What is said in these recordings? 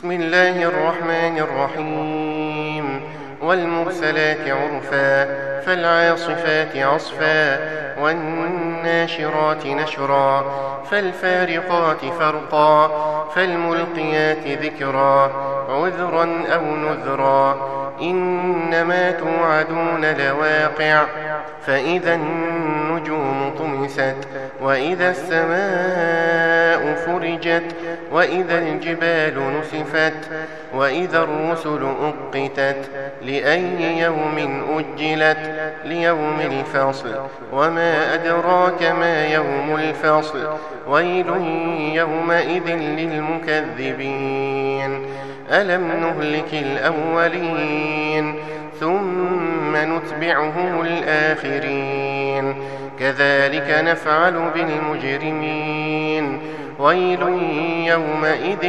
بسم الله الرحمن الرحيم والمرسلات عرفا فالعاصفات عصفا والناشرات نشرا فالفارقات فرقا فالملقيات ذكرا عذرا أو نذرا إنما توعدون لواقع فإذا النجوم طمست وإذا السماء فرجت وإذا الجبال نسفت وإذا الرسل أقتت لأي يوم أجلت ليوم الفصل وما أدراك ما يوم الفصل ويل يومئذ للمكذبين ألم نهلك الأولين ثم نتبعهم الآخرين كذلك نفعل بالمجرمين ويل يومئذ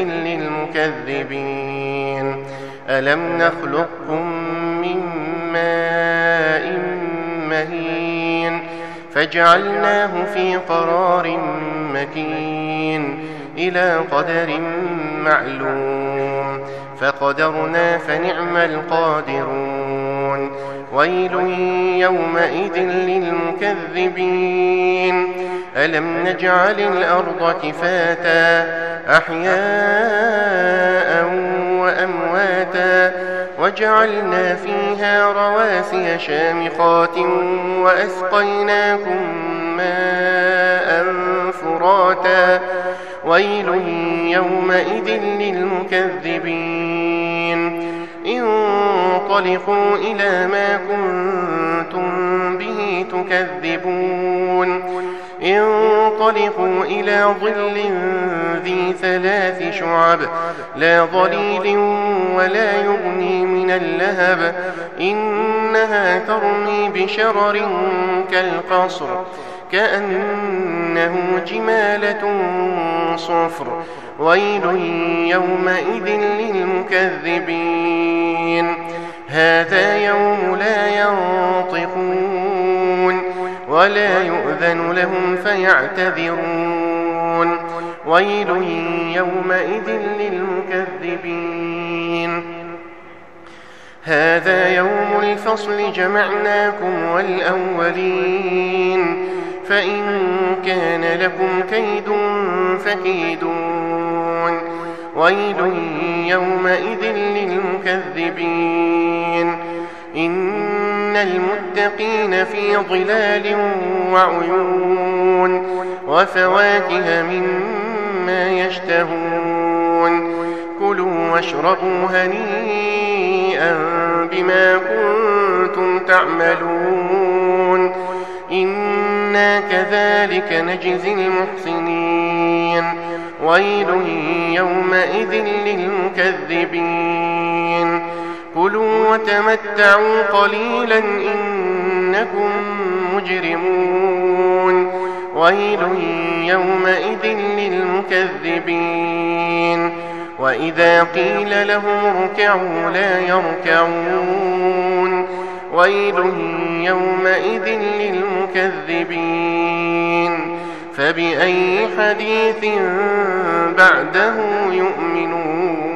للمكذبين ألم نخلقكم من ماء مهين فجعلناه في قرار مكين إلى قدر معلوم فقدرنا فنعم القادرون ويل يومئذ للمكذبين ألم نجعل الأرض كفاتا أحياء وأمواتا وجعلنا فيها رواسي شامخات وأسقيناكم ماء فراتا ويل يومئذ للمكذبين انطلقوا إلى ما كنتم به تكذبون انطلقوا إلى ظل ذي 3 شعب لا ظليل ولا يغني من اللهب إنها ترمي بشرر كالقصر كأنه جمالة صفر ويل يومئذ للمكذبين هذا يوم لا ينطقون ولا يؤذن لهم فيعتذرون ويل يومئذ للمكذبين هذا يوم الفصل جمعناكم والأولين فإن كان لكم كيد فكيدون ويل يومئذ للمكذبين إن المتقين في ظلال وعيون وفواكه مما يشتهون كلوا واشربوا هنيئا بما كنتم تعملون إنا كذلك نجزي المحسنين ويل يومئذ للمكذبين كلوا وتمتعوا قليلا إنكم مجرمون ويل يومئذ للمكذبين وإذا قيل لهم اركعوا لا يركعون ويل يومئذ للمكذبين فبأي حديث بعده يؤمنون